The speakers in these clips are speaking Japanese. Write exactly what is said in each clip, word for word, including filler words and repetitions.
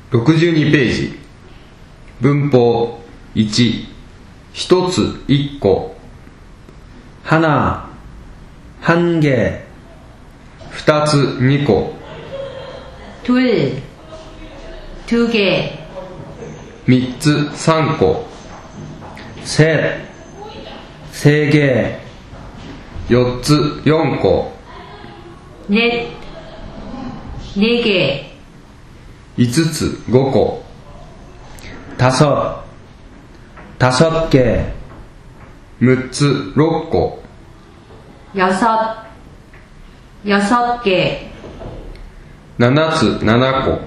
ろくじゅうにページ。文法いち、一つ一個。 하나, 한 개, 二つ二個。 둘, 두 개, 三つ三個。 셋, 세 개, 四つ四個。 넷, 네 개, 五つ五個。 다섯, 다섯 개, 六つ六個。 여섯, 여섯 개, 七つ七個。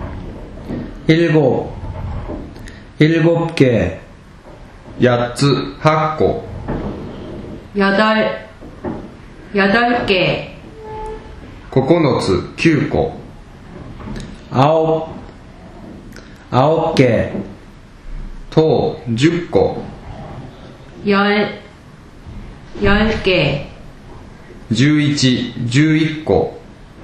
일곱, 일곱 개, 八つ八個。 여덟, 여덟 개, 九つ九個。 아홉, 아홉 개, 等十個。 열, 열 개, 十一十一個。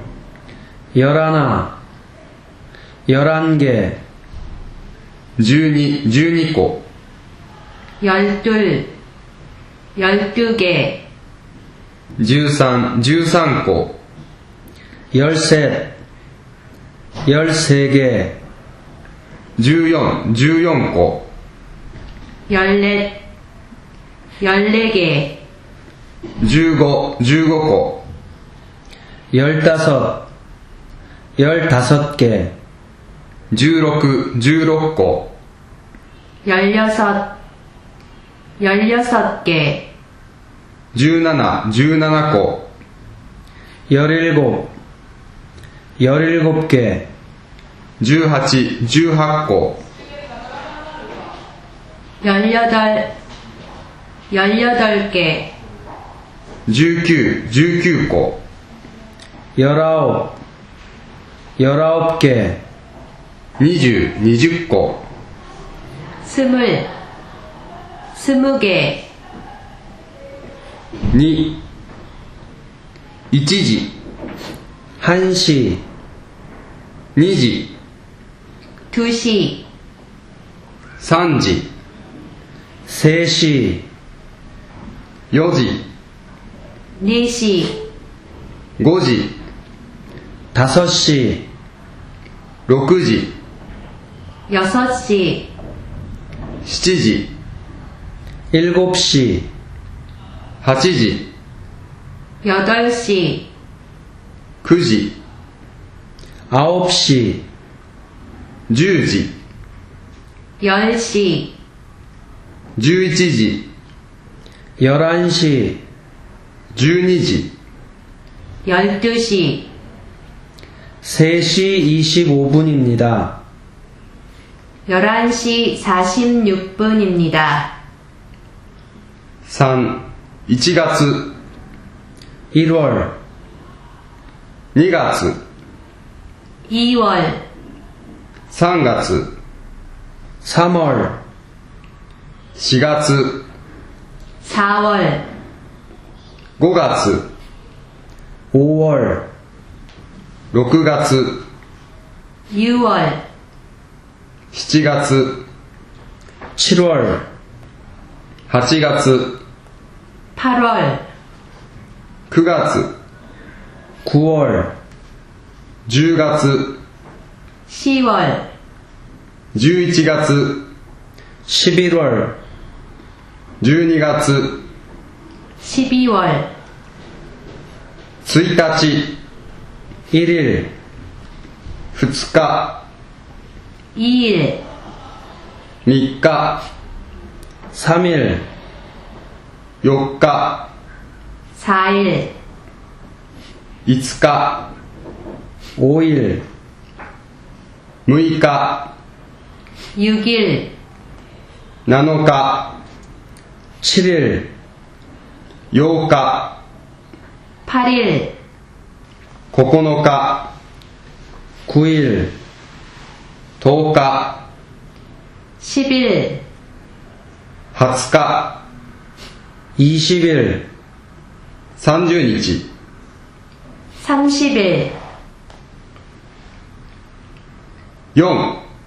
열하나, 열한 개, 十二十二個。 열둘, 열두 개, 十三十三個。 열셋, 열세 개, 十四十四個。 열넷, 열네 개, 十五十五個。 열다섯, 열다섯 개, 十六十六個。 열여섯, 열여섯 개, 十七十七個。 열일곱, 열일곱 개, 十八十八個。 열여덟, 열여덟 개, 十九十九個。 열아홉, 열아홉 개, 二十二十個。 스물, 스무 개, 二、一時。 한시, 二時。 두 시, 三時。 세시, 四時。 네 시, 五時。 다섯 시, 六時。 여섯 시, 七時。 일곱 시, 八時。 여덟 시, 九時。 아홉 시, 十時。 열 시, 十一時。 열한 시, 十二時。 열두 시, 세 시 이십오 분입니다. 열한 시 사십육 분입니다. 三、一月。 일월, 二月。 이월, 三月。 삼월, 四月。 사월, 五月。 오월, 六月。 유월, 七月。 칠월, 八月。 팔월, 九月。 구월, 十月。 시월, 十一月。 십일월, 十二月。 십이월, 一日。 일일, 二日。 이일, 三日。 삼일, 四日。 사일, 五日。 오일, 六日。 육일, 七日。 칠일, 八日。 팔일, 九日。 구일, 十日。 십일, 二十日。 이십일, 三十日。 삼십일, 四、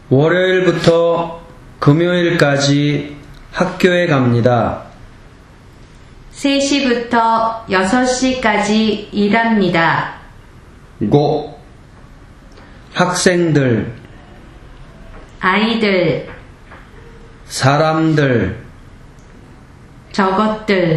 월요일부터 금요일까지 학교에 갑니다. 세 시부터 여섯 시까지 일합니다. 고, 학생들, 아이들, 사람들, 저것들.